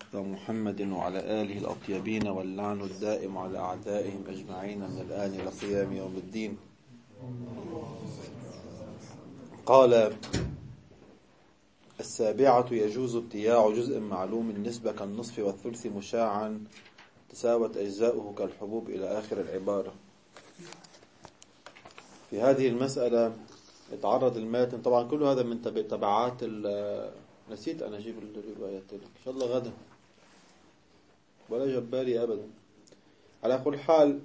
محمد وعلى آله الأطيبين واللعن الدائم على أعدائهم أجمعين من الآن إلى قيام يوم الدين. قال: السابعة يجوز ابتياع جزء معلوم النسبة كالنصف والثلث مشاعا تساوت أجزاؤه كالحبوب إلى آخر العبارة. في هذه المسألة يتعرض الماتن، طبعا كل هذا من تبعات نسيت أنا أجيب الروايات لك إن شاء الله غدا، ولا جبالي أبدا. على كل حال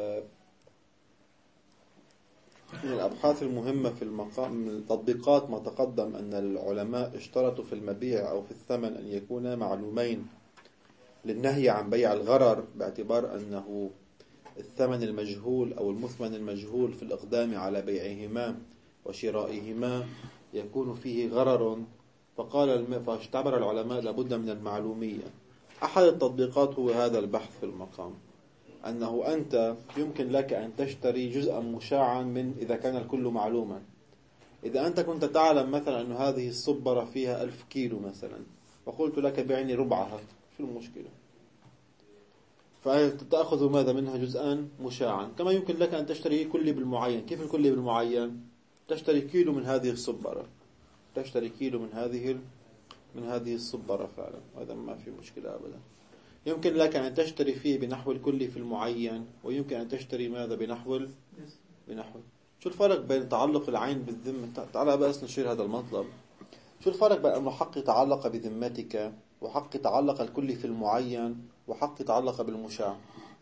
من الأبحاث المهمة في المقام من التطبيقات ما تقدم أن العلماء اشترطوا في المبيع أو في الثمن أن يكونا معلومين للنهي عن بيع الغرر، باعتبار أنه الثمن المجهول أو المثمن المجهول في الإقدام على بيعهما وشرائهما يكون فيه غرر. فاعتبر العلماء لابد من المعلومية. أحد التطبيقات هو هذا البحث في المقام، أنه أنت يمكن لك أن تشتري جزءا مشاعا من إذا كان الكل معلوما. إذا أنت كنت تعلم مثلا أن هذه الصبرة فيها 1000 كيلو مثلا، وقلت لك بعني ربعها، شو المشكلة؟ فتأخذ ماذا منها جزءا مشاعا. كما يمكن لك أن تشتري كلي بالمعين. كيف الكلي بالمعين؟ تشتري كيلو من هذه الصبرة، تشتري كيلو من هذه الصبرة فعلا، هذا ما في مشكلة أبدا. يمكن لك أن تشتري فيه بنحو الكلي في المعين، ويمكن أن تشتري ماذا بنحو. شو الفرق بين تعلق العين بالذمة؟ تعال بس نشير هذا المطلب. شو الفرق بين أنه حق يتعلق بذمتك، وحق يتعلق الكلي في المعين، وحق يتعلق بالمشاع؟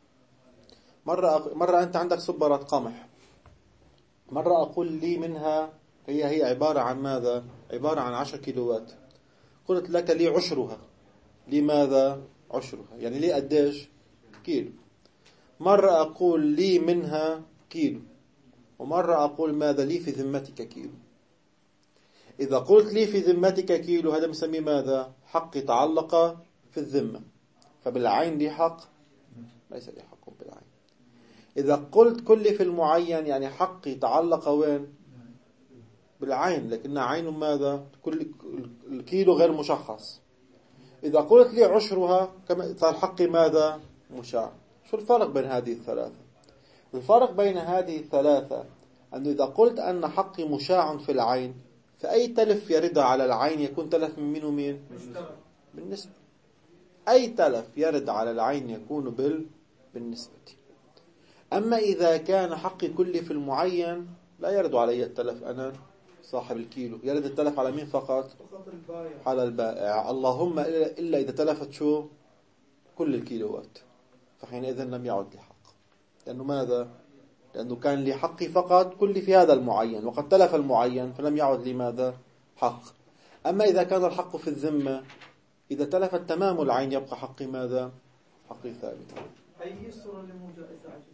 مرة أنت عندك صبرة قمح، مرة أقول لي منها هي عبارة عن ماذا؟ عبارة عن 10 كيلوات. قلت لك لي عشرها. لماذا عشرها؟ يعني لي قديش؟ كيلو. مرة أقول لي منها كيلو، ومرة أقول ماذا؟ لي في ذمتك كيلو. إذا قلت لي في ذمتك كيلو، هذا مسميه ماذا؟ حق يتعلق في الذمة، فبالعين لي حق؟ ليس لي حق بالعين. إذا قلت كل في المعين، يعني حق يتعلق وين؟ بالعين، لكنها عين ماذا؟ كل الكيلو غير مشخص. إذا قلت لي عشرها، كما صار حقي ماذا؟ مشاع. شو الفرق بين هذه الثلاثة؟ الفرق بين هذه الثلاثة أنه إذا قلت أن حقي مشاع في العين، فأي تلف يرد على العين يكون تلف من مين ومين؟ بالنسبة. أي تلف يرد على العين يكون بالنسبة. أما إذا كان حقي كلي في المعين، لا يرد علي التلف، أنا صاحب الكيلو. يرد التلف على مين فقط؟ على البائع. اللهم إلا إذا تلفت شو؟ كل الكيلوات، فحينئذ لم يعد لي حق. لأنه ماذا؟ لأنه كان لي حقي فقط كل في هذا المعين، وقد تلف المعين فلم يعد لي ماذا؟ حق. أما إذا كان الحق في الذمة، إذا تلفت تمام العين يبقى حقي ماذا؟ حقي ثابت. أي الصورة اللي موجودة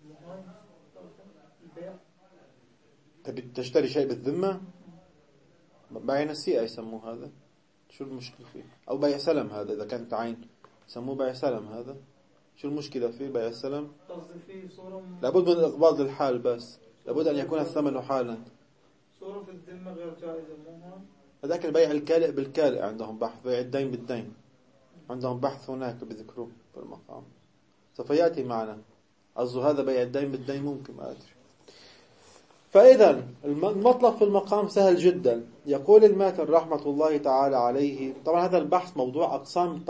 البيع؟ تبي تشتري شيء بالذمة؟ بيع نسيئة يسموه هذا. شو المشكلة فيه؟ أو بيع سلم، هذا إذا كانت عين يسموه بيع سلم. هذا شو المشكلة فيه بيع السلم؟ لابد من الإقباض للحال، بس لابد أن يكون الثمن حالا. صورة في الذمة غير جائزة. هذاك البيع الكالئ بالكالئ عندهم بحث، بيع الدين بالدين عندهم بحث هناك بذكروه في المقام، سوف يأتي معنا. أظن هذا بيع الدين بالدين ممكن، ما أدري. فإذا المطلب في المقام سهل جدا. يقول الماتن رحمة الله تعالى عليه، طبعا هذا البحث موضوع أقسام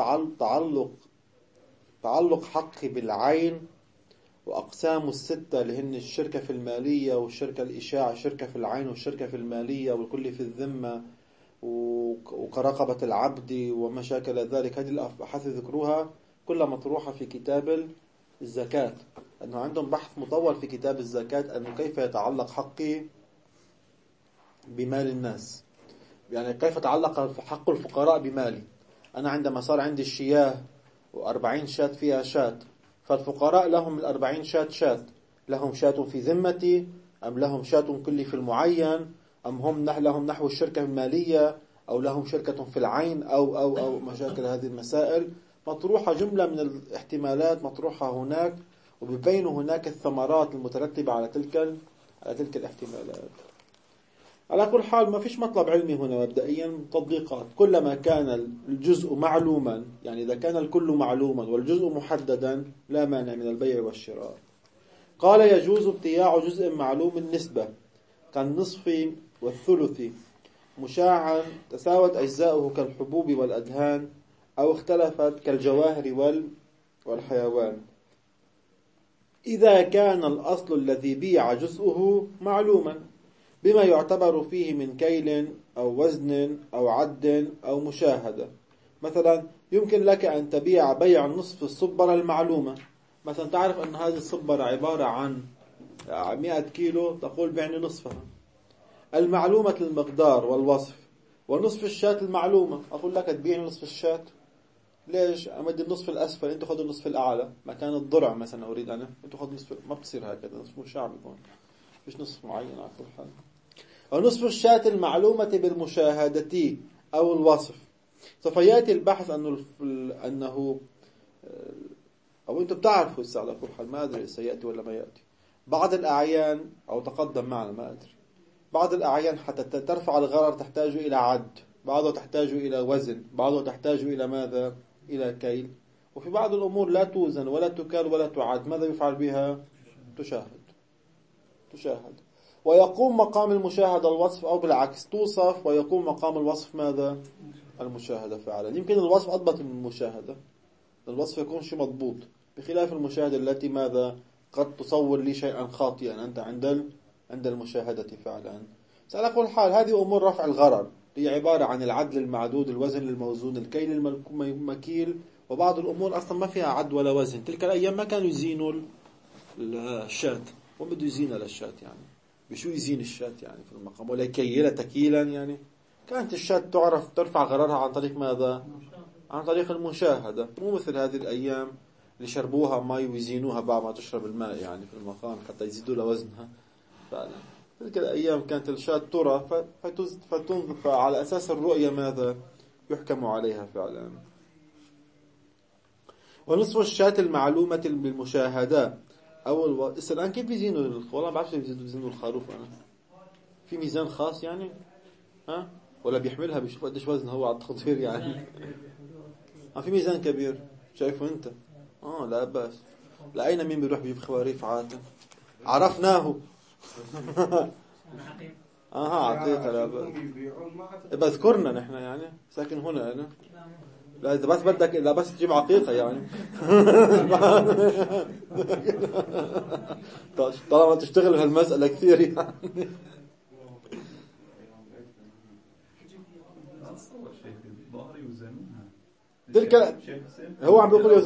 تعلق حقي بالعين، وأقسام الستة اللي هن الشركة في المالية والشركة الإشاعة، الشركة في العين والشركة في المالية والكل في الذمة وكرقبة العبد وما شاكل ذلك. هذه الأبحاث ذكروها كلها مطروحة في كتاب الزكاة، أنه عندهم بحث مطول في كتاب الزكاة أنه كيف يتعلق حقي بمال الناس، يعني كيف يتعلق حق الفقراء بمالي. أنا عندما صار عندي الشياه و40 شاة فيها شاة، فالفقراء لهم 40 شاة، لهم شاة في ذمتي، أم لهم شاة كلي في المعين، أم هم لهم نحو الشركة المالية، أو لهم شركة في العين، أو مشاكل هذه المسائل مطروحة. جملة من الاحتمالات مطروحة هناك، وبين هناك الثمرات المترتبة على تلك الاحتمالات. على كل حال ما فيش مطلب علمي هنا مبدئيا، تطبيقات. كلما كان الجزء معلوما، يعني إذا كان الكل معلوما والجزء محددا لا مانع من البيع والشراء. قال يجوز ابتياع جزء معلوم النسبة كالنصف والثلث مشاعا تساوت أجزاؤه كالحبوب والأدهان، أو اختلفت كالجواهر والحيوان، إذا كان الأصل الذي بيع جزءه معلوما بما يعتبر فيه من كيل أو وزن أو عد أو مشاهدة. مثلا يمكن لك أن تبيع بيع نصف الصبرة المعلومة. مثلا تعرف أن هذه الصبرة عبارة عن 100 كيلو، تقول بعني نصفها المعلومة المقدار والوصف، ونصف الشاة المعلومة أقول لك تبيعني نصف الشاة. ليش؟ أمد النصف الأسفل، أنتوا خذوا النصف الأعلى مكان الضلع مثلا، أريد أنا أنتوا خذوا النصف. ما بتصير هكذا، نصف مشاع بيكون، مش نصف معين على كل حال. أو نصف الشاة المعلومة بالمشاهدة أو الوصف. سوف يأتي البحث أنه أو أنتوا بتعرفوا الساعة على كل حال، ما أدري سيأتي ولا ما يأتي. بعض الأعيان أو تقدم معنا ما أدري، بعض الأعيان حتى ترفع الغرر تحتاج إلى عد، بعضها تحتاج إلى وزن، بعضها تحتاج إلى ماذا؟ إلى كيل. وفي بعض الأمور لا توزن ولا تكال ولا تعد، ماذا يفعل بها؟ تشاهد. ويقوم مقام المشاهدة الوصف، أو بالعكس توصف ويقوم مقام الوصف ماذا؟ المشاهدة فعلا. يمكن الوصف أضبط من المشاهدة، الوصف يكون شيء مضبوط، بخلاف المشاهدة التي ماذا؟ قد تصور لي شيئا خاطئا أنت عند المشاهدة فعلا. على كل حال هذه أمور رفع الغرر، هي عبارة عن العدل المعدود، الوزن الموزون، الكيل المكيل. وبعض الأمور أصلا ما فيها عد ولا وزن. تلك الأيام ما كانوا يزينوا الشاة، وبده يزينها للشاة يعني بشو يزين الشاة يعني في المقام، ولا يكيلها تكيلا يعني. كانت الشاة تعرف ترفع غررها عن طريق ماذا؟ عن طريق المشاهدة. مو مثل هذه الأيام اللي شربوها ماء ويزينوها بعد ما تشرب الماء يعني في المقام حتى يزيدوا لها وزنها. فعلا تلك الأيام كانت الشاة ترى فتنظف على أساس الرؤية ماذا؟ يحكم عليها فعلا. ونصف الشاة المعلومة بالمشاهدة أو الآن كيف بيزينوا؟ والله ما بعرف كيف بيزينوا الخروف. أنا في ميزان خاص يعني، ها؟ ولا بيحملها بيشوف قديش وزنها هو على التقدير يعني. في ميزان كبير شايفه أنت؟ لا بأس. لأين مين بيروح بيجيب خواريف عادة؟ عرفناه. عقيقة لا بأس. بذكرنا نحن يعني ساكن هنا أنا. لا إذا بس بدك، إذا بس تجيب عقيقة يعني. طالما تشتغل في هالمسألة كثير يعني. تلك هو عم بيقول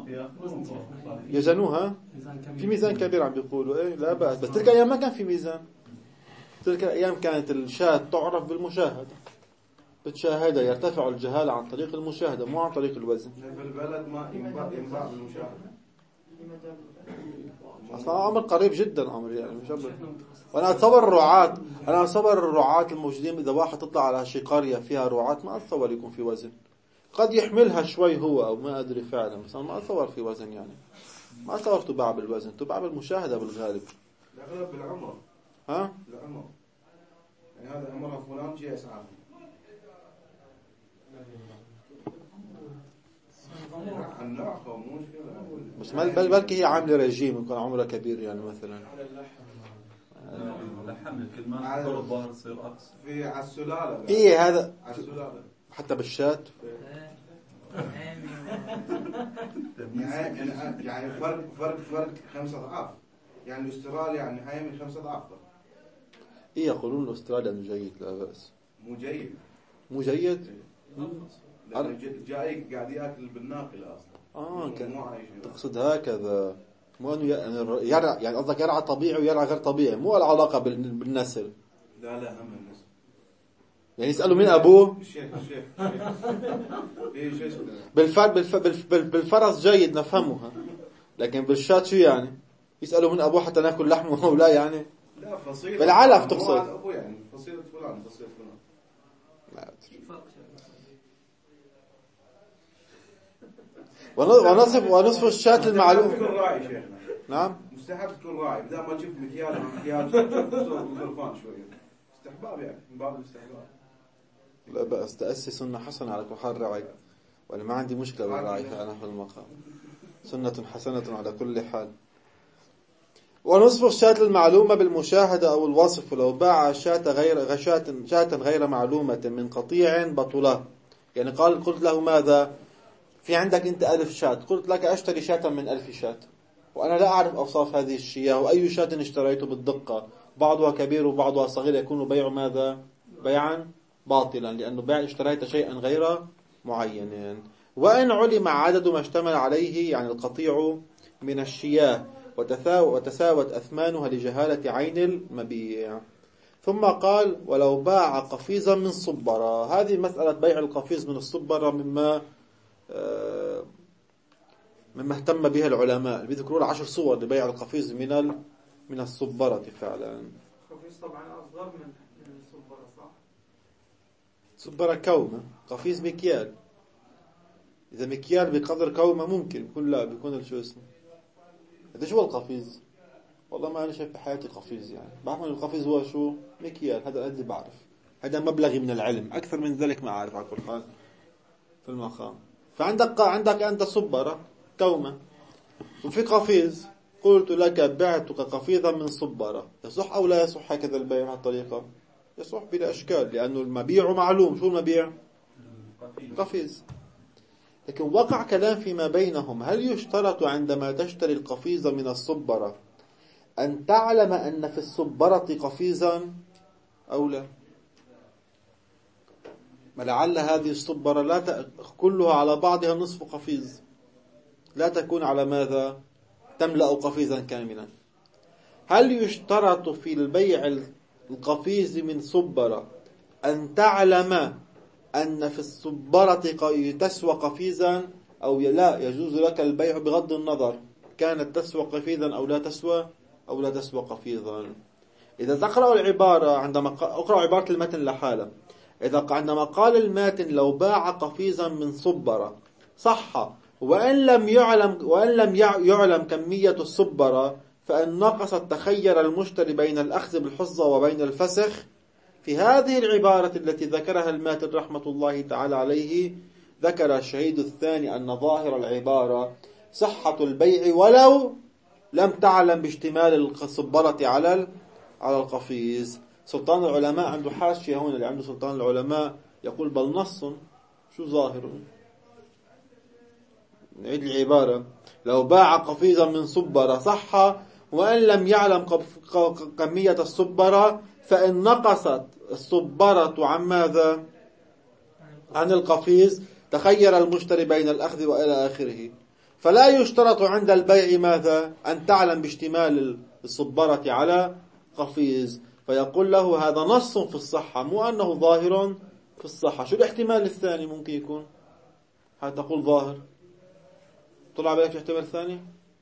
يزنوها في ميزان كبير عم بيقولوا لا بأس. بس تلك الأيام ما كان في ميزان. تلك الأيام كانت الشاة تعرف بالمشاهدة، بتشاهدها، يرتفع الجهال عن طريق المشاهدة مو عن طريق الوزن. في البلد ما ينباع بالمشاهدة أصلا أمر قريب جدا أمر يعني مش أمر. وأنا أتصور الرعاة الموجودين إذا واحد تطلع على شي قرية فيها رعاة ما أتصور يكون في وزن. قد يحملها شوي هو أو ما أدري فعلا، بس أنا ما أتصور في وزن يعني. ما أتصور تباع بالوزن، تباع بالمشاهدة بالغالب. الأغلب بالعمر. بالعمر يعني هذا عمره فلان جاي أسعاره. بس بلكي هي عاملة رجيم يكون عمره كبير يعني مثلا. لحم كل ما تطول الظهر تصير أقصى. في على السلالة. إيه هذا. على السلالة. حتى بالشات. يعني فرق 5 أضعاف. يعني أستراليا يعني هاي من 5 أضعاف. إيه يقولون أستراليا إنه جيد لا بأس. مو جيد. أنا جاي قاعد ياكل بالناقل اصلا. تقصد هكذا، مو انه يرعى يعني قصدك يرعى طبيعي ويرعى غير طبيعي، مو العلاقه بالنسل. لا هم النسل يعني يسالوا مين ابوه. الشيخ بالفرس جيد نفهمها، لكن بالشات شو يعني؟ يسالوا من ابوه حتى ناكل لحمه او لا يعني. لا فصيله بالعلف تقصد ابوه يعني فصيله فلان لا أدري. ونصف الشاة المعلوم. تكون راعي شيخنا. نعم. مستحب تكون راعي بدل ما تجيب مكيال الخرفان شويه. استحباب يعني من باب الاستحباب. لا بأس، تأسي سنة حسنة على كل حال رعي، وأنا ما عندي مشكلة بالرعي أنا في المقام، سنة حسنة على كل حال. ونصف الشاة المعلومة بالمشاهدة أو الوصف، لو باع شاة غير معلومة من قطيع بطلة. يعني قلت له ماذا؟ في عندك أنت 1000 شاة، قلت لك أشتري شاة من 1000 شاة، وأنا لا أعرف أوصاف هذه الشياه، وأي شاة اشتريته بالدقة، بعضها كبير وبعضها صغير، يكون بيع ماذا؟ بيعا باطلا، لأنه بيع اشتريت شيئا غير معين. وإن علم عدد ما اشتمل عليه، يعني القطيع من الشياه، وتساوت أثمانها لجهالة عين المبيع. ثم قال ولو باع قفيزا من صبرة. هذه مسألة بيع القفيز من الصبرة مما اهتم بها العلماء، بيذكروا 10 صور لبيع القفيز من الصبرة فعلا. القفيز طبعا أصغر من الصبرة صح؟ صبرة كومة، قفيز مكيال. إذا مكيال بقدر كومة ممكن يكون، لا بيكون شو اسمه. هذا شو القفيز؟ والله ما أنا شايف بحياتي قفيز، يعني بعرف أن القفيز هو شو؟ مكيال. هذا قد بعرف، هذا مبلغي من العلم، أكثر من ذلك ما أعرف على كل حال في المقام. فعندك أنت صبرة كومة وفي قفيز، قلت لك بعتك قفيزا من صبرة، يصح أو لا يصح هكذا البيع بهالطريقة؟ يصح بلا أشكال، لأنه المبيع معلوم. شو المبيع؟ قفيز. لكن وقع كلام فيما بينهم، هل يشترط عندما تشتري القفيز من الصبرة أن تعلم أن في الصبرة قفيزا أو لا؟ لعل هذه الصبرة لا كلها على بعضها نصف قفيز، لا تكون على ماذا؟ تملأ قفيزا كاملا. هل يشترط في البيع القفيز من صبرة أن تعلم أن في الصبرة تسوى قفيزا أو لا؟ يجوز لك البيع بغض النظر كانت تسوى قفيزا أو لا تسوى قفيزا. إذا تقرأ العبارة، عندما أقرأ عبارة المتن لحالة، عندما قال الماتن لو باع قفيزا من صبرة صح، وإن لم يعلم كمية الصبرة، فإن نقص تخير المشتري بين الأخذ بالحظة وبين الفسخ. في هذه العبارة التي ذكرها الماتن رحمة الله تعالى عليه، ذكر الشهيد الثاني أن ظاهر العبارة صحة البيع ولو لم تعلم باشتمال الصبرة على القفيز. سلطان العلماء عنده حاشية هون، اللي عنده سلطان العلماء يقول بل نص شو ظاهر. نعيد العبارة: لو باع قفيزا من صبرة صح، وإن لم يعلم كمية الصبرة، فإن نقصت الصبرة عن ماذا؟ عن القفيز، تخير المشتري بين الأخذ وإلى آخره. فلا يشترط عند البيع ماذا؟ أن تعلم باشتمال الصبرة على قفيز. فيقول له هذا نص في الصحة، مو أنه ظاهر في الصحة. شو الاحتمال الثاني ممكن يكون؟ هتقول ظاهر، طلع بالك في احتمال ثاني؟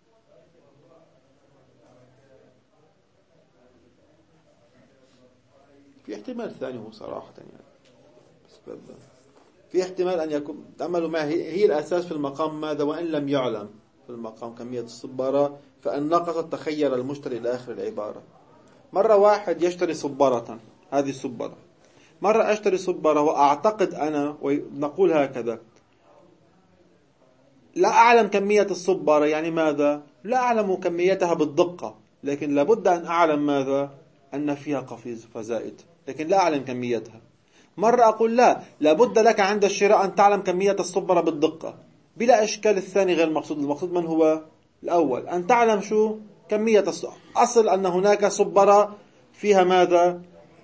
في احتمال ثاني هو صراحة يعني، بس في احتمال أن يكون تعملوا ما هي الأساس في المقام ماذا؟ وإن لم يعلم في المقام كمية الصبارة، فإن نقصت تخير المشتري إلى آخر العبارة. مرة واحد يشتري صبارة، هذه صبارة. مرة أشتري صبارة وأعتقد أنا، ونقول هكذا، لا أعلم كمية الصبارة، يعني ماذا؟ لا أعلم كميتها بالدقة، لكن لابد أن أعلم ماذا؟ أن فيها قفيز فزائد، لكن لا أعلم كميتها. مرة أقول لا، لابد لك عند الشراء أن تعلم كمية الصبرة بالدقة، بلا إشكال. الثاني غير المقصود. المقصود من هو؟ الأول، أن تعلم شو؟ كمية الصبرة. أصل أن هناك صبرة فيها ماذا؟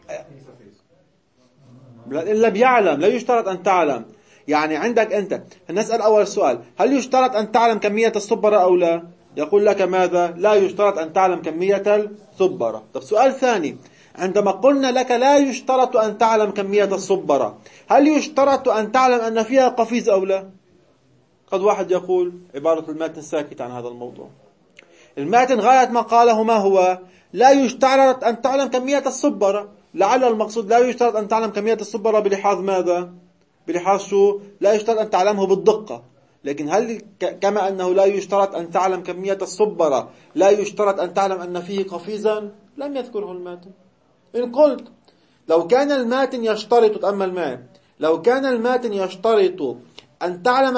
إلا بيعلم، لا يشترط أن تعلم. يعني عندك أنت نسأل أول سؤال: هل يشترط أن تعلم كمية الصبرة أو لا؟ يقول لك ماذا؟ لا يشترط أن تعلم كمية الصبرة. طب سؤال ثاني: عندما قلنا لك لا يشترط أن تعلم كمية الصبرة، هل يشترط أن تعلم أن فيها قفيز أو لا؟ قد واحد يقول عبارة الماتن ساكت عن هذا الموضوع. الماتن غاية ما قاله ما هو؟ لا يشترط أن تعلم كمية الصبرة. لعل المقصود لا يشترط أن تعلم كمية الصبرة بلحاظ ماذا؟ بلحاظ شو؟ لا يشترط أن تعلمه بالدقة. لكن هل كما أنه لا يشترط أن تعلم كمية الصبرة لا يشترط أن تعلم أن فيه قفيزا؟ لم يذكره الماتن. إن قلت لو كان الماتن يشترط، تأمل معي، لو كان الماتن يشترط أن تعلم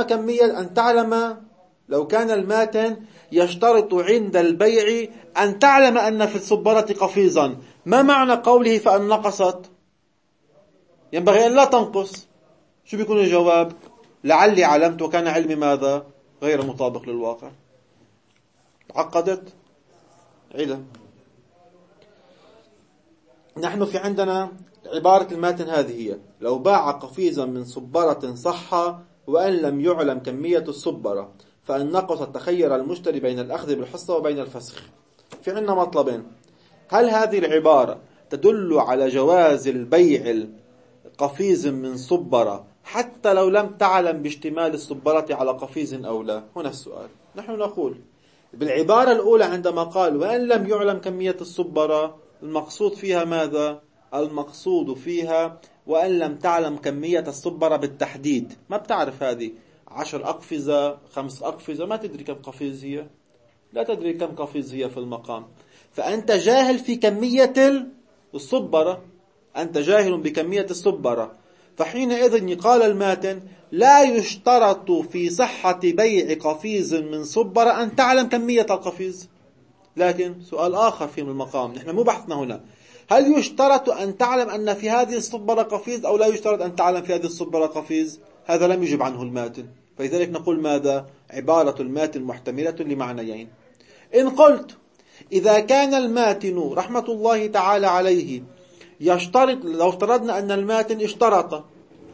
لو كان الماتن يشترط عند البيع أن تعلم أن في الصبرة قفيزا، ما معنى قوله فأن نقصت؟ ينبغي أن لا تنقص. شو بيكون الجواب؟ لعلي علمت وكان علمي ماذا؟ غير مطابق للواقع. عقدت علم. نحن في عندنا عبارة الماتن هذه هي: لو باع قفيزا من صبرة صح وأن لم يعلم كمية الصبرة فإن نقص تخير المشتري بين الأخذ بالحصة وبين الفسخ. في عندنا مطلبين: هل هذه العبارة تدل على جواز البيع قفيز من صبرة حتى لو لم تعلم باشتمال الصبرة على قفيز أو لا؟ هنا السؤال. نحن نقول بالعبارة الأولى عندما قال وأن لم يعلم كمية الصبرة، المقصود فيها ماذا؟ المقصود فيها وأن لم تعلم كمية الصبرة بالتحديد. ما بتعرف هذه 10 أقفزة 5 أقفزة، ما تدري كم قفيز هي، لا تدري كم قفيز هي في المقام، فأنت جاهل في كمية الصبرة، أنت جاهل بكمية الصبرة. فحينئذ قال الماتن: لا يشترط في صحة بيع قفيز من صبرة أن تعلم كمية القفيز. لكن سؤال آخر في المقام، نحن مو بحثنا هنا هل يشترط أن تعلم أن في هذه الصبرة قفيز أو لا يشترط أن تعلم في هذه الصبرة قفيز. هذا لم يجب عنه الماتن، فلذلك نقول ماذا؟ عبارة الماتن محتملة لمعنيين. إن قلت إذا كان الماتن رحمة الله تعالى عليه يشترط، لو افترضنا أن الماتن اشترط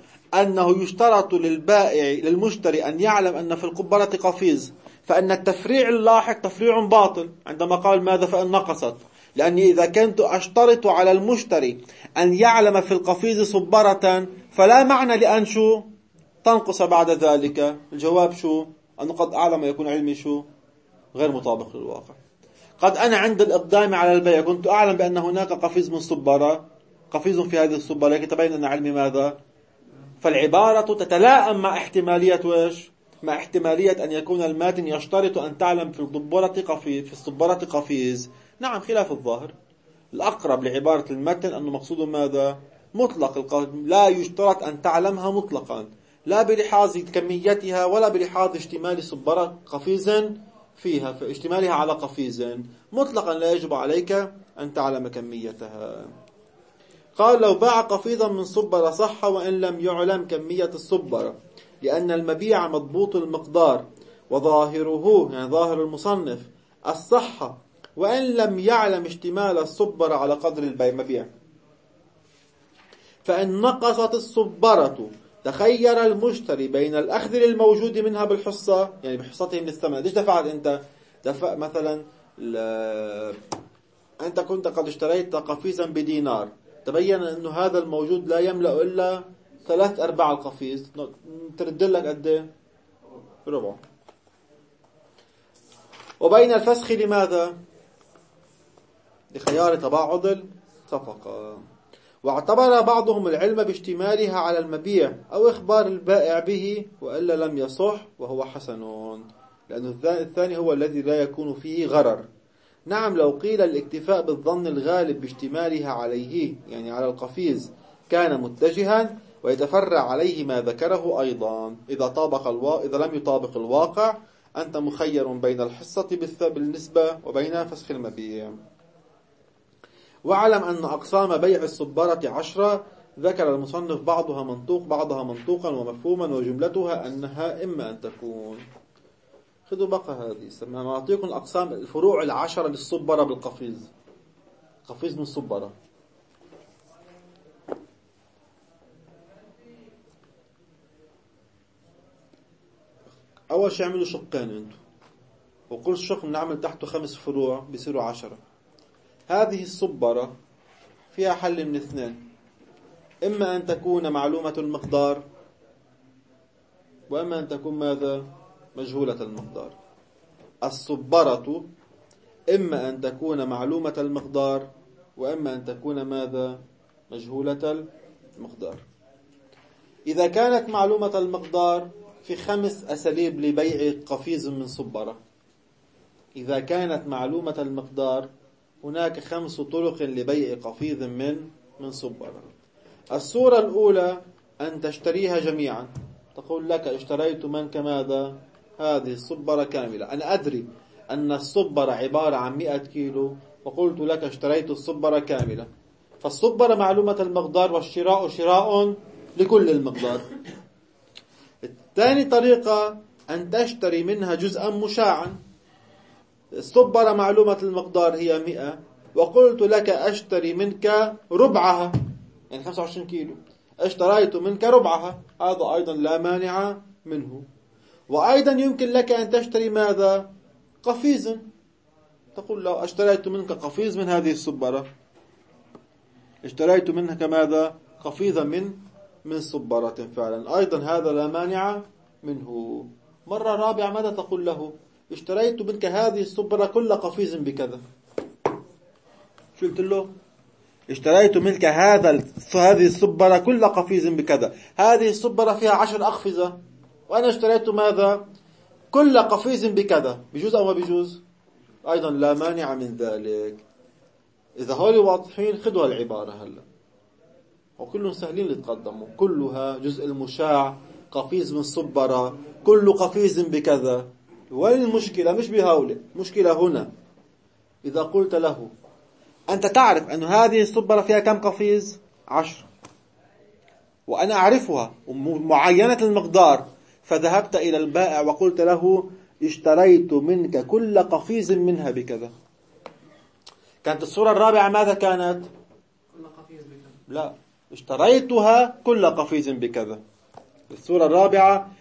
أنه يشترط للبائع للمشتري أن يعلم أن في القبرة قفيز، فأن التفريع اللاحق تفريع باطل عندما قال ماذا؟ فإن نقصت. لأني إذا كنت أشترط على المشتري أن يعلم في القفيز صبرة فلا معنى لأن شو تنقص بعد ذلك. الجواب شو؟ أنه قد أعلم يكون علمي شو غير مطابق للواقع. قد أنا عند الإقدام على البيع كنت أعلم بأن هناك قفيز من صبرة، قفيز في هذه الصبرة، لكن تبين أن علمي ماذا؟ فالعبارة تتلائم مع احتمالية وإيش؟ مع احتمالية أن يكون الماتن يشترط أن تعلم في الصبرة قفيز. نعم، خلاف الظاهر. الأقرب لعبارة المتن أنه مقصود ماذا؟ مطلق، لا يشترط أن تعلمها مطلقا، لا بلحاظ كميتها ولا بلحاظ اشتمال صبرة قفيز فيها، فاشتمالها على قفيز مطلقا لا يجب عليك أن تعلم كميتها. قال: لو باع قفيزا من صبرة صح وإن لم يعلم كمية الصبرة، لأن المبيع مضبوط المقدار وظاهره، يعني ظاهر المصنف، الصحة، وإن لم يعلم اشتمال الصبرة على قدر المبيع. فإن نقصت الصبرة تخير المشتري بين الأخذ للموجود منها بالحصة، يعني بحصته من الثمن. ليش دفعت أنت؟ دفع مثلا أنت كنت قد اشتريت قفيزا بدينار، تبين أنه هذا الموجود لا يملأ إلا 3/4 القفيز، ترد لك قد ربع. وبين الفسخ لماذا؟ لخيار تباعد الصفقة. واعتبر بعضهم العلم باشتمالها على المبيع أو إخبار البائع به، وإلا لم يصح وهو حسن، لأن الثاني هو الذي لا يكون فيه غرر. نعم، لو قيل الاكتفاء بالظن الغالب باشتمالها عليه، يعني على القفيز، كان متجها ويتفرع عليه ما ذكره أيضا. إذا لم يطابق الواقع أنت مخير بين الحصة بالنسبة وبين فسخ المبيع. واعلم أن أقسام بيع الصبرة 10، ذكر المصنف بعضها منطوقا ومفهوما، وجملتها أنها إما أن تكون. خذوا بقى هذه، أنا أعطيكم الأقسام الفروع 10 للصبرة بالقفيز، قفيز من الصبرة. أول شيء عملوا شقين أنتم، وكل شق نعمل تحته 5 فروع بيصيروا 10. هذه الصبرة فيها حل من 2: إما أن تكون معلومة المقدار، وإما أن تكون ماذا؟ مجهولة المقدار. الصبرة إما أن تكون معلومة المقدار، وإما أن تكون ماذا؟ مجهولة المقدار. إذا كانت معلومة المقدار في 5 أساليب لبيع قفيز من صبرة. إذا كانت معلومة المقدار هناك 5 طرق لبيع قفيز من من صبرة. الصورة الأولى أن تشتريها جميعا، تقول لك اشتريت منك ماذا؟ هذه الصبرة كاملة. أنا أدري أن الصبرة عبارة عن 100 كيلو، وقلت لك اشتريت الصبرة كاملة، فالصبرة معلومة المقدار، والشراء شراء لكل المقدار. الثاني طريقة أن تشتري منها جزءا مشاعا. الصبرة معلومة المقدار هي 100، وقلت لك أشتري منك ربعها، يعني 25 كيلو، اشتريت منك ربعها، هذا أيضا لا مانع منه. وأيضا يمكن لك أن تشتري ماذا؟ قفيزا، تقول لو اشتريت منك قفيز من هذه الصبرة، اشتريت منك ماذا؟ قفيزا من صبرة فعلا، أيضا هذا لا مانع منه. مرة رابعة ماذا تقول له؟ اشتريت منك هذه الصبرة كل قفيز بكذا. شو قلت له؟ اشتريت منك هذه الصبرة كل قفيز بكذا. هذه الصبرة فيها 10 أقفزة، وأنا اشتريت ماذا؟ كل قفيز بكذا. بجوز أو ما بجوز؟ أيضا لا مانع من ذلك. إذا هولي واضحين خذوا العبارة هلا، وكلهم سهلين اللي تقدموا، كلها جزء المشاع، قفيز من صبرة، كل قفيز بكذا. وين المشكلة؟ مش بهولي، مشكلة هنا. إذا قلت له أنت تعرف أن هذه الصبرة فيها كم قفيز؟ 10، وأنا أعرفها معينة المقدار، فذهبت إلى البائع وقلت له اشتريت منك كل قفيز منها بكذا. كانت الصورة الرابعة ماذا كانت؟ كل قفيز بكذا. لا، اشتريتها كل قفيز بكذا. الصورة الرابعة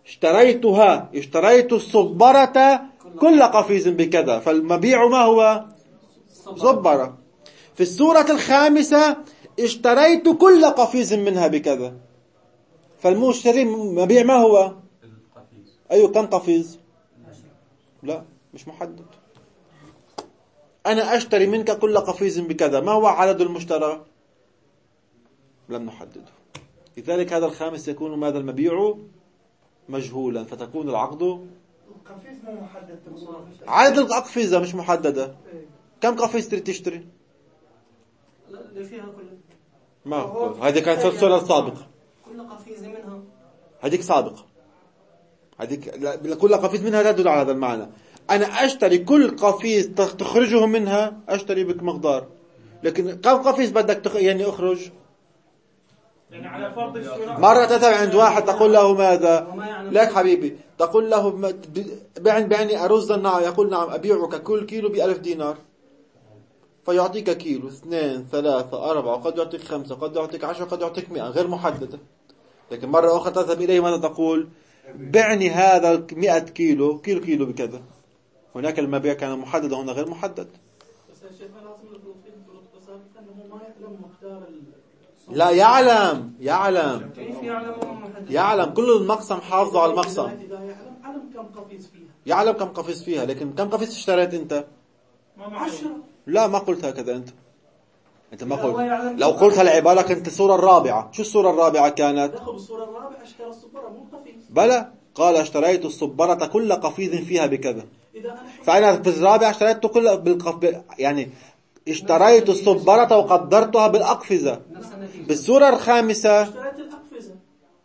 اشتريت الصبرة كل قفيز بكذا، فالمبيع ما هو؟ صبرة. في الصورة الخامسة اشتريت كل قفيز منها بكذا، فالمشتري مبيع ما هو؟ أيوة، كم قفيز؟ لا، مش محدد. أنا أشتري منك كل قفيز بكذا، ما هو عدد المشترى؟ لم نحدده. لذلك هذا الخامس يكون ماذا؟ المبيع مجهولا، فتكون العقد قفيز مو محدد. عدد الأقفزة مش محددة. كم قفيز تريد تشتري؟ اللي فيها كل ما هذه كانت في الصورة السابقة. كل قفيز منها، هذيك سابقة. هذيك كل قفيز منها لا تدل على هذا المعنى. أنا أشتري كل قفيز تخرجه منها، أشتري بك مقدار، لكن كم قفيز بدك يعني أخرج؟ يعني على فرض الشراء. مرة تتبع عند واحد تقول له ماذا؟ لك حبيبي، تقول له بعني أرز النعم، يقول نعم، أبيعك كل كيلو ب1000 دينار، فيعطيك كيلو 2 3 4، وقد يعطيك 5، وقد يعطيك 10، وقد يعطيك 100، غير محددة. لكن مرة أخرى تذهب إليه ماذا تقول؟ بعني هذا 100 كيلو كيلو بكذا. هناك المبيع كان محدد، هنا غير محدد. بس يا شيخ أنا أصلا أنه ما يعلم مقدار لا، يعلم. كيف يعلم؟ يعلم، كل المقسم حافظ على المقسم. يعلم كم قفيز فيها. يعلم كم قفيز فيها، لكن كم قفيز اشتريت أنت؟ 10. لا، ما قلت هكذا أنت ما قلت. لو قلت العبارة كانت الصورة الرابعة. شو الصورة الرابعة كانت؟ دخل بالصورة الرابعة اشترى الصبرة مو قفيز. بلى، قال اشتريت الصبرة كل قفيز فيها بكذا. فأنا في الرابعة اشتريت كل يعني اشتريت الصبرة وقدرتها بالأقفزة. بالصورة الخامسة اشتريت الأقفزة.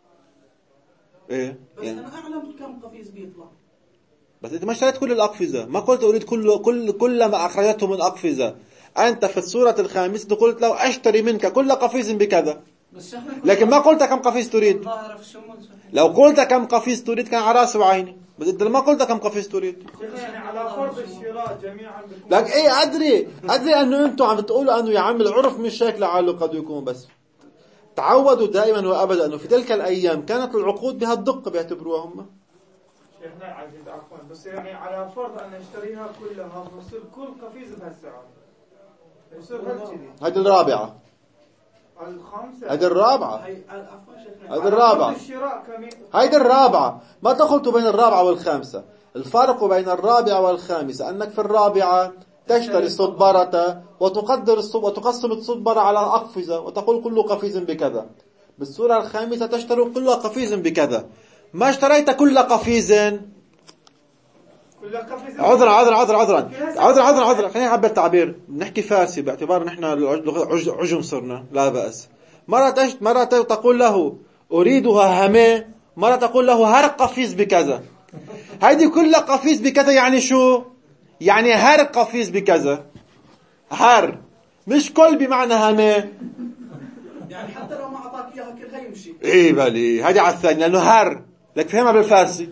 إيه؟ بس يعني أنا أعلم كم قفيز بيطلع. بس أنت ما اشتريت كل الأقفزة، ما قلت أريد كل ما أخرجته من أقفزة. أنت في الصورة الخامسة قلت له أشتري منك كل قفيز بكذا، لكن ما قلت كم قفيز تريد. لو قلت كم قفيز تريد كان على راسي وعيني، بس أنت ما قلت كم قفيز تريد. يعني على فرض الشراء جميعا. لك إيه، أدري أنه أنتم عم تقولوا أنه يا عم العرف مش هيك، لعله قد يكون، بس تعودوا دائما وأبدا أنه في تلك الأيام كانت العقود بهالدقة بيعتبروها هم. شيخنا عزيز عفوا، بس يعني على فرض أن نشتريها كلها بصير كل قفيز بهالسعر، يصير هالجديد. هذه الرابعة. الخامسة. هذه الرابعة. هذه الرابعة. هذه الرابعة. ما تخلط بين الرابعة والخامسة. الفرق بين الرابعة والخامسة أنك في الرابعة تشتري الصبرة وتقسم الصبرة على أقفزة وتقول كل قفيز بكذا. بالصورة الخامسة تشتري كل قفيز بكذا. ما اشتريت كل قفيز عذرا خلينا نعبر تعبير، نحكي فارسي باعتبار نحن عجم صرنا، لا بأس. مرة تقول له أريدها همي، مرة تقول له هر قفيز بكذا. هذه كلها قفيز بكذا يعني شو؟ يعني هر قفيز بكذا، هر مش كل بمعنى همي. يعني حتى لو ما أعطاك إياها كلها يمشي. إيه بالي هذه على الثاني، لأنه هر لك فهمها بالفارسي.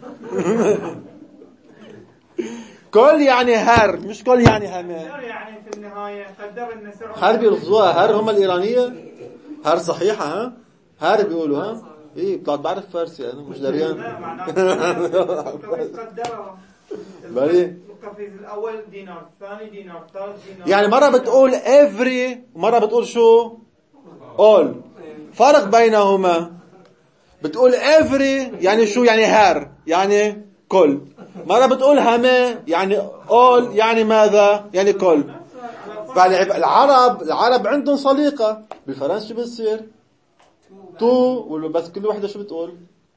كل يعني هر مش كل يعني همي. يعني في النهاية قدر إن هر بيلفظوها هر هم الإيرانية، هر صحيحة ها، هر بيقولوا ها. إيه بطلع بعرف فارسي أنا مش دريان. لا معناته قدرها. بالي القفيز الأول دينار، الثاني دينار، الثالث دينار. يعني مرة بتقول every ومرة بتقول شو all، فرق بينهما. بتقول every يعني شو؟ يعني هر يعني كل. مرة بتقول همه يعني all يعني ماذا؟ يعني كل. العرب عندهم سليقة. بالفرنسي شو بتصير؟ تو، بس كل وحدة شو بتقول؟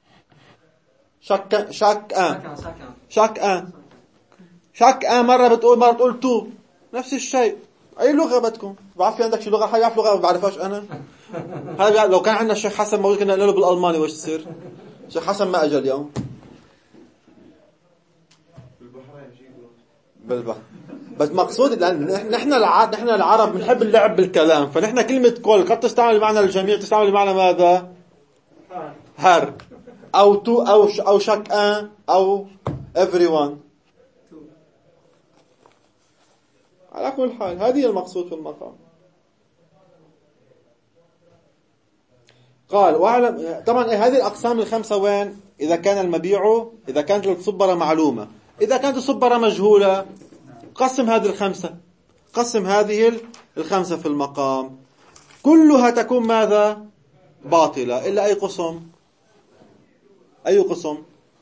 شاك ان مرة بتقول تو، نفس الشيء. اي لغة بدكم؟ بعرف في عندك شي لغة، حد يعرف لغة ما بعرفهاش انا؟ هذا لو كان عندنا الشيخ حسن موجود كنا نقول له بالالماني وش يصير. الشيخ حسن ما اجى اليوم. بالبحر. بس مقصود لان نحن العرب بنحب اللعب بالكلام، فنحن كلمة كل قد تستعمل بمعنى الجميع، تستعمل بمعنى ماذا؟ هر او تو او شاك ان او everyone. على كل حال هذه المقصود في المقام. قال واعلم طبعا هذه الأقسام الخمسة وين؟ إذا كان المبيع، إذا كانت الصبرة معلومة، إذا كانت الصبرة مجهولة قسم هذه الخمسة في المقام كلها تكون ماذا؟ باطلة إلا أي قسم. أي قسم؟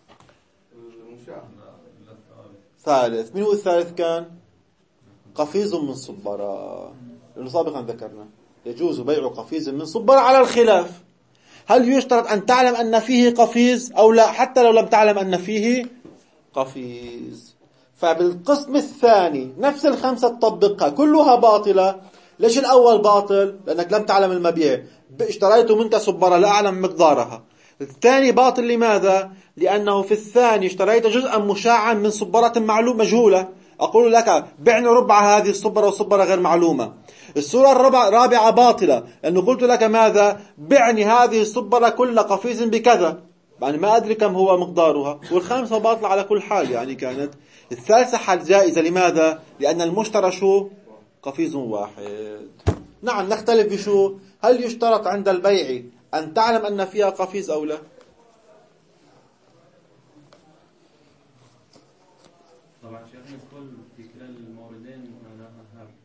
ثالث. من هو الثالث؟ كان قفيز من صبرة، لأنه سابقا ذكرنا يجوز بيع قفيز من صبرة على الخلاف. هل يشترط أن تعلم أن فيه قفيز أو لا؟ حتى لو لم تعلم أن فيه قفيز. فبالقسم الثاني نفس الخمسة تطبقها كلها باطلة. ليش الأول باطل؟ لأنك لم تعلم المبيع، اشتريت منك صبرة لا أعلم مقدارها. الثاني باطل لماذا؟ لأنه في الثاني اشتريت جزءا مشاعا من صبرة معلوم مجهولة. أقول لك بعني ربع هذه الصبرة والصبرة غير معلومة. الصورة الرابعة باطلة لأنه قلت لك ماذا؟ بعني هذه الصبرة كل قفيز بكذا، يعني ما أدري كم هو مقدارها. والخامسة باطلة على كل حال يعني كانت. الثالثة حال جائزة. لماذا؟ لأن المشترى شو؟ قفيز واحد. نعم نختلف بشو؟ هل يشترط عند البيع أن تعلم أن فيها قفيز أو لا؟ طبعا شيخنا الكل في كلا الموردين معناها هر.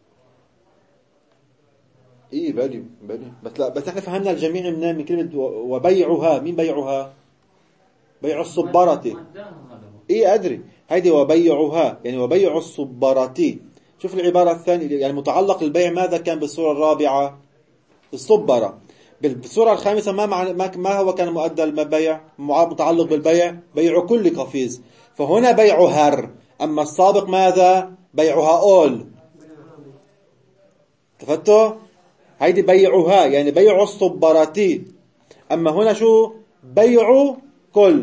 إيه بالي بس لا، بس احنا فهمنا الجميع من كلمة وبيعها. مين بيعها؟ بيع الصبرة. إيه أدري هيدي وبيعها يعني وبيع الصبرة. شوف العبارة الثانية يعني متعلق البيع ماذا كان بالصورة الرابعة؟ الصبرة. بالصورة الخامسة ما هو كان مؤدى البيع متعلق بالبيع؟ بيع كل قفيز. فهنا بيع هر. أما السابق ماذا؟ بيعها أول. تفتوا؟ هيدي بيعها يعني بيع الصبرة. أما هنا شو؟ بيع كل.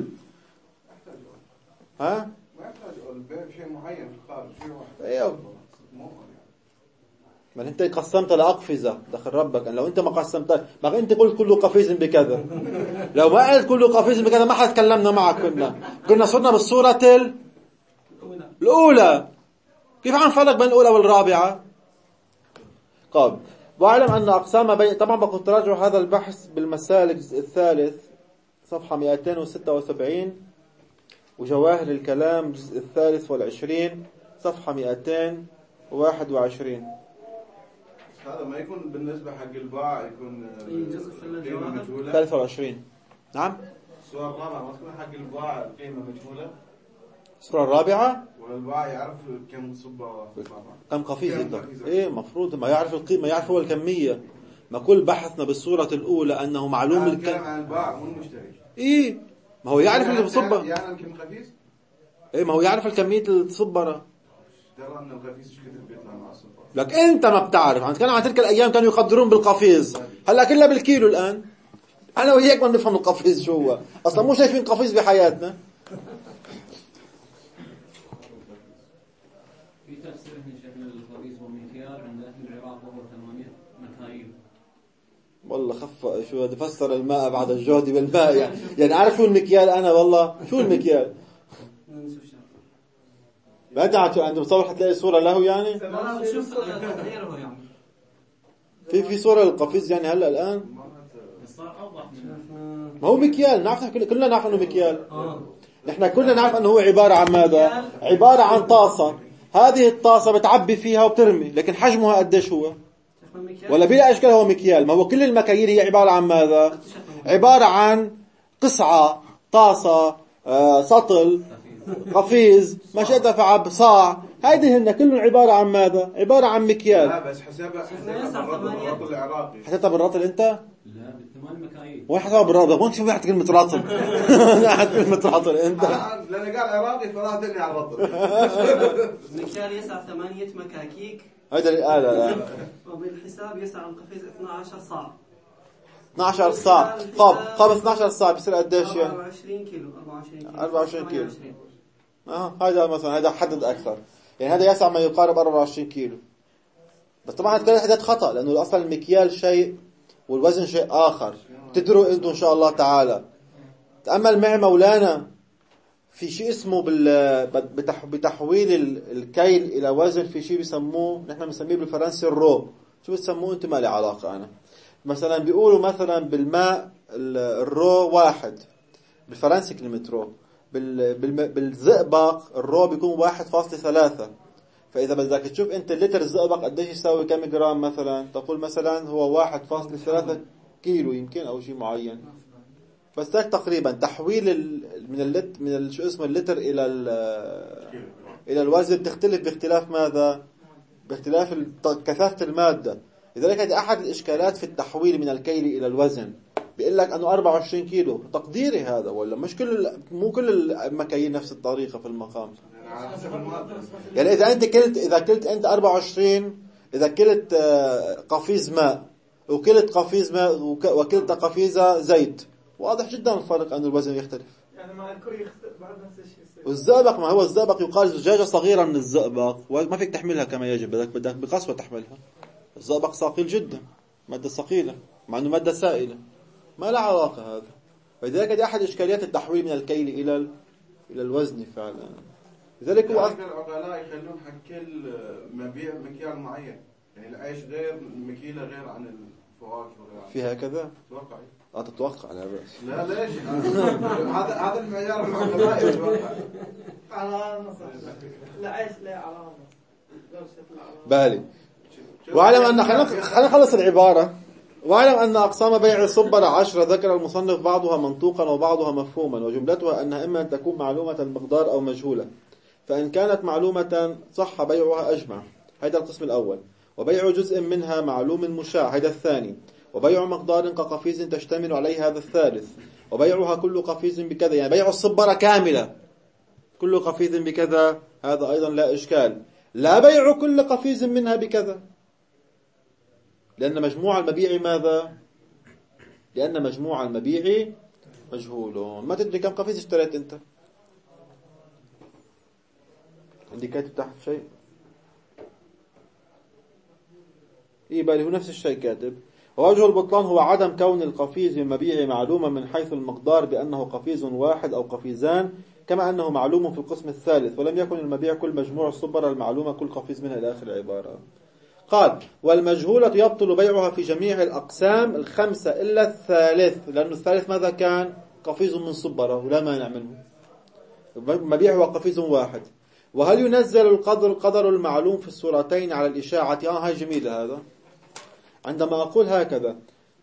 ها؟ ما يحتاج البيع شيء معين في الخارج، شيء واحد. ايوه. ما انت قسمت لأقفزة دخل ربك. لو انت ما قسمت، ما انت قلت كل قفيز بكذا. لو ما قلت كل قفيز بكذا ما حد تكلمنا معك. كنا صرنا بالصورة الأولى. كيف عم فرق بين الأولى والرابعة؟ طب واعلم أن أقسام طبعا بقول تراجعوا هذا البحث بالمسالك الثالث صفحة 276 وجواهر الكلام الجزء الثالث والعشرين صفحة 221. هذا ما يكون بالنسبة حق الباع يكون قيمة مجهولة. 23 نعم. الصورة الرابعة ما تكون حق الباع قيمة مجهولة. الصورة الرابعة والباع يعرف كم صبة كم قفيز يقدر. ايه مفروض ما يعرف القيمة، يعرف هو الكمية. ما كل بحثنا بالصورة الأولى أنه معلوم الكلام عن الباع مو المشتري. ايه ما هو يعرف اللي بصبه. يعلم كم قفيز. ايه ما هو يعرف الكمية الصبرة. ترى انه القفيز ايش كثر بيطلع مع الصبر. لك انت ما بتعرف، عن كانوا عن تلك الايام كانوا يقدرون بالقفيز، هلا كلها بالكيلو الان. انا وياك ما بنفهم القفيز شو هو، اصلا مو شايفين قفيز بحياتنا. في تفسير احنا شفنا القفيز والمكيال عند اهل العراق وهو 8 مكاييل. والله خف شو هذا، فسر الماء بعد الجهد بالماء يعني عارف شو المكيال انا والله شو المكيال. ما انت عند مصور حتلاقي صورة له يعني. انا بشوف غيره يعني. في صورة للقفيز يعني هلا الان. صار اوضح منه. ما هو مكيال، نعرف كلنا نعرف انه مكيال. نحن كلنا نعرف انه هو عبارة عن ماذا؟ عبارة عن طاسة، هذه الطاسة بتعبي فيها وبترمي، لكن حجمها قديش هو؟ ولا بلا اشكال هو مكيال. ما هو كل المكاييل هي عبارة عن ماذا؟ عبارة عن قصعة، طاسة، سطل، قفيز، ما شئت فعل، صاع، هذه هن كلهم عبارة عن ماذا؟ عبارة عن مكيال. لا بس حسابها بالرطل العراقي. حسبتها بالرطل انت؟ لا بالثمان مكاييل. وين حسبها بالرطل؟ وين شو بيعطي كلمة رطل؟ قاعد كلمة رطل انت. لأنه قال عراقي فراح دلني على الرطل. المكيال يسع 8 مكاكيك. هذا لا. وبالحساب يسع القفيز 12 صاع. 12 صاع. طب 12 صاع بيصير قديش يعني؟ 24 كيلو. 24 كيلو. هذا مثلا هذا حدد أكثر، يعني هذا يسع ما يقارب 24 كيلو. بس طبعا هذا حدد خطأ، لأنه أصلا المكيال شيء والوزن شيء آخر. تدروا أنتم إن شاء الله تعالى. تأمل معي مولانا في شيء اسمه بتحويل الكيل إلى وزن، في شيء بيسموه نحن بنسميه بالفرنسي الرو. شو بتسموه أنتم؟ ما لي علاقة أنا. مثلا بيقولوا مثلا بالماء الرو 1، بالفرنسي كلمة رو. بالزئبق الرو بيكون 1.3. فإذا بدك تشوف أنت اللتر الزئبق قديش يساوي كم جرام مثلا، تقول مثلا هو 1.3 كيلو يمكن أو شيء معين. بس هيك تقريبا تحويل من شو اسمه اللتر إلى الوزن تختلف باختلاف ماذا؟ باختلاف كثافة المادة. لذلك هذه أحد الإشكالات في التحويل من الكيل إلى الوزن. بيقول لك أنه 24 كيلو تقديري هذا، ولا مش مو كل المكاييل نفس الطريقة في المقام. يعني إذا كلت أنت 24، إذا كلت قفيز ماء وكلت قفيز ماء وكلت قفيزة زيت، واضح جدا الفرق أن الوزن يختلف. يعني مع الكل يختلف بعد نفس الشيء. والزئبق، ما هو الزئبق يقال زجاجة صغيرة من الزئبق وما فيك تحملها كما يجب، بدك بقسوة تحملها. الزئبق ثقيل جدا، مادة ثقيلة مع أنه مادة سائلة، ما لا علاقة هذا. فلذلك هذه أحد إشكاليات التحويل من الكيل إلى الوزن فعلا. لذلك هو العقلاء يخلون حق كل مبيع مكيال معين، يعني العيش غير المكيلة غير عن الفواكه وغير فيها كذا. توقع تتوقع لا بأس. لا ليش؟ هذا المعيار العقلاء يتوقع. على نص لا عيش لا على نص بالي. واعلم أن خلينا نخلص العبارة. واعلم أن أقسام بيع الصبرة 10 ذكر المصنف بعضها منطوقا وبعضها مفهوما، وجملتها أنها إما أن تكون معلومة المقدار أو مجهولة. فإن كانت معلومة صح بيعها أجمع، هذا القسم الأول. وبيع جزء منها معلوم مشاع، هذا الثاني. وبيع مقدار كقفيز تشتمل عليه، هذا الثالث. وبيعها كل قفيز بكذا، يعني بيع الصبرة كاملة كل قفيز بكذا، هذا أيضا لا إشكال. لا بيع كل قفيز منها بكذا، لأن مجموع المبيع ماذا؟ لأن مجموع المبيع مجهول. ما تدري كم قفيز اشتريت أنت؟ عندي كاتب تحت شيء؟ بالي هو نفس الشيء كاتب. ووجه البطلان هو عدم كون القفيز المبيع معلوما من حيث المقدار بأنه قفيز واحد أو قفيزان، كما أنه معلوم في القسم الثالث. ولم يكن المبيع كل مجموع الصبرة المعلومة كل قفيز منها إلى آخر العبارة. قال: والمجهولة يبطل بيعها في جميع الأقسام الخمسة إلا الثالث، لأن الثالث ماذا كان؟ قفيز من صبرة ولا مانع منه، مبيع هو قفيز واحد. وهل ينزل القدر المعلوم في الصورتين على الإشاعة؟ هاي جميلة. هذا عندما أقول هكذا: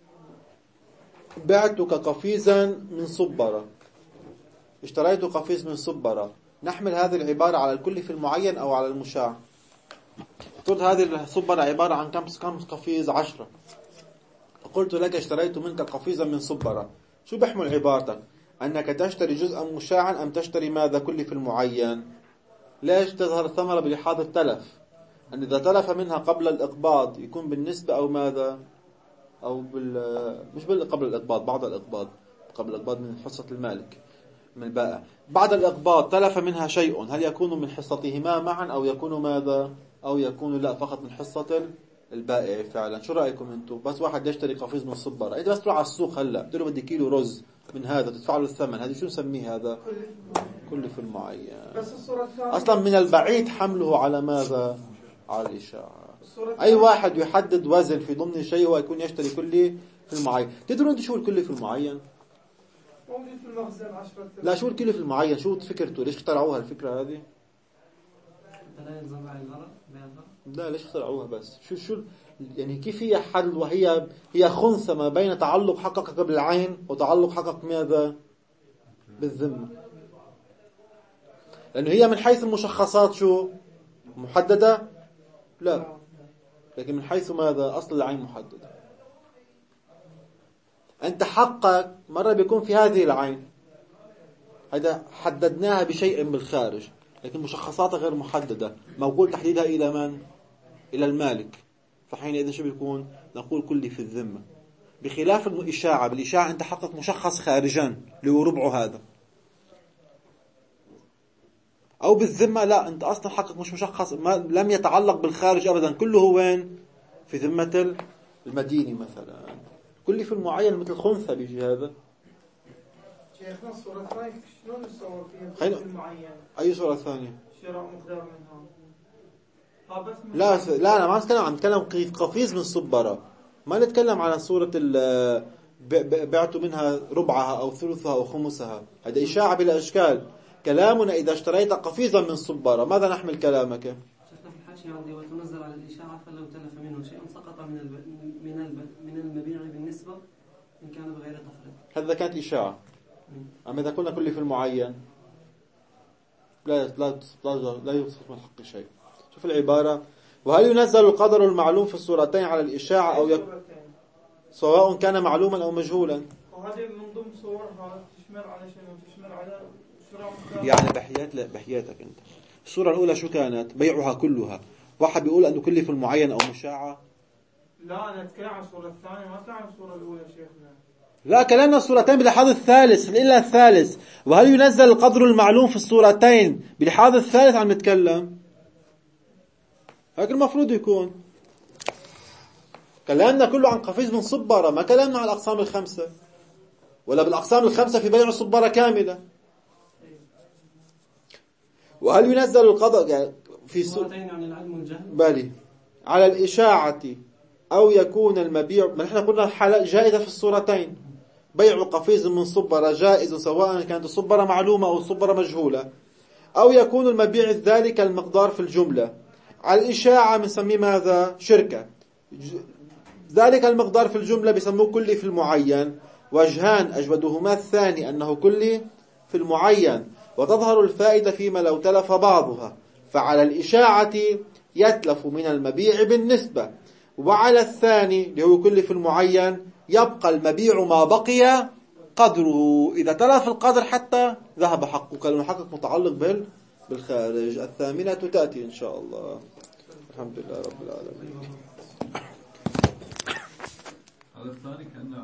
بعتك قفيزا من صبرة، اشتريت قفيز من صبرة، نحمل هذه العبارة على الكل في المعين أو على المشاع. قلت هذه الصبرة عبارة عن كم قفيز؟ 10. قلت لك اشتريت منك قفيزا من صبرة، شو بيحمل عبارتك؟ أنك تشتري جزءا مشاعا أم تشتري ماذا كل في المعين. ليش تظهر الثمرة بلحاظ التلف؟ أن إذا تلف منها قبل الإقباض يكون بالنسبة أو ماذا أو مش قبل الإقباض، بعد الإقباض، قبل الإقباض من حصة المالك من البائع، بعد الإقباض تلف منها شيء، هل يكون من حصتهما معا أو يكون ماذا أو يكون لا فقط من حصة البائع فعلا؟ شو رأيكم أنتم؟ بس واحد يشتري قفيز من صبرة، إذا بس تروح على السوق هلا بتقول له بدي كيلو رز من هذا تدفع له الثمن، هذه شو نسميه هذا؟ كل في المعين. بس الصورة الثانية أصلا من البعيد حمله على ماذا؟ على الإشاعة. أي واحد يحدد وزن في ضمن شيء هو يكون يشتري كلي في المعين. تدرون أنت شو الكلي في المعين؟ موجود في المخزن 10. لا، شو الكلي في المعين؟ شو فكرته؟ ليش اخترعوها الفكرة هذه؟ لا يلزم على الغرض. لا، ليش اخترعوها بس؟ شو يعني كيف هي حل وهي خنثى ما بين تعلق حقق بالعين وتعلق حقق ماذا؟ بالذمة. لأنه هي من حيث المشخصات شو؟ محددة؟ لا، لكن من حيث ماذا؟ أصل العين محددة. أنت حقك مرة بيكون في هذه العين، هذا حددناها بشيء بالخارج، لكن مشخصاتها غير محددة، موكول تحديدها إلى من؟ إلى المالك. فحينئذ شو بيكون؟ نقول كلي في الذمة. بخلاف الإشاعة، بالإشاعة أنت حقق مشخص خارجا اللي هو ربعه هذا، أو بالذمة لا، أنت أصلا حقق مش مشخص، لم يتعلق بالخارج أبدا، كله هو وين؟ في ذمة المدينة مثلا. كل في المعين مثل خنثى بيجي هذا. شيخنا الصورة الثانية شلون نصور فيها خلينا- في المعين؟ أي صورة ثانية؟ شراء مقدار منها. بس من لا أنا ما أتكلم عن قفيز من صبرة، ما نتكلم عن صورة بعتوا منها ربعها أو ثلثها أو خمسها، هذا إشاعة بلا إشكال. كلامنا إذا اشتريت قفيزا من صبرة ماذا نحمل كلامك؟ شيخنا في الحاشية عندي وتنزل على الإشاعة فلو تلف منه شيء سقط من المبيع بالنسبة إن كان بغير تفريط. هذا كانت إشاعة. أما إذا كنا كل في المعين لا يوصف من حق شيء. شوف العبارة: وهل ينزل القدر المعلوم في الصورتين على الإشاعة أو سواء كان معلوما أو مجهولا؟ وهذه من ضمن صورها تشمل على شنو؟ تشمل على شراء مقدار. يعني بحياتك أنت الصورة الأولى شو كانت؟ بيعها كلها. واحد بيقول أنه كل في المعين أو مشاعة. لا، أنا أتكلم عن الصورة الثانية، ما أتكلم عن الصورة الأولى شيخنا. لا، كلامنا الصورتين بلحاظ الثالث إلا الثالث. وهل ينزل القدر المعلوم في الصورتين بلحاظ الثالث عم نتكلم؟ هيك المفروض يكون كلامنا كله عن قفيز من صبرة، ما كلامنا عن الأقسام الخمسة، ولا بالأقسام الخمسة في بيع صبرة كاملة. وهل ينزل القدر يعني في صورتين عن العلم والجهل بالي على الإشاعة أو يكون المبيع، ما نحن قلنا حالة جائزة في الصورتين، بيع قفيز من صبرة جائز سواء كانت الصبرة معلومة أو الصبرة مجهولة، أو يكون المبيع ذلك المقدار في الجملة. على الإشاعة بنسميه ماذا؟ شركة. ذلك المقدار في الجملة بيسموه كلي في المعين. وجهان أجودهما الثاني أنه كلي في المعين، وتظهر الفائدة فيما لو تلف بعضها، فعلى الإشاعة يتلف من المبيع بالنسبة، وعلى الثاني اللي هو كلي في المعين يبقى المبيع ما بقي قدره. إذا تلف القدر حتى ذهب حقه، لأنه حقك متعلق بالخارج. الثامنة تأتي إن شاء الله. الحمد لله رب العالمين. هذا الثاني كأنه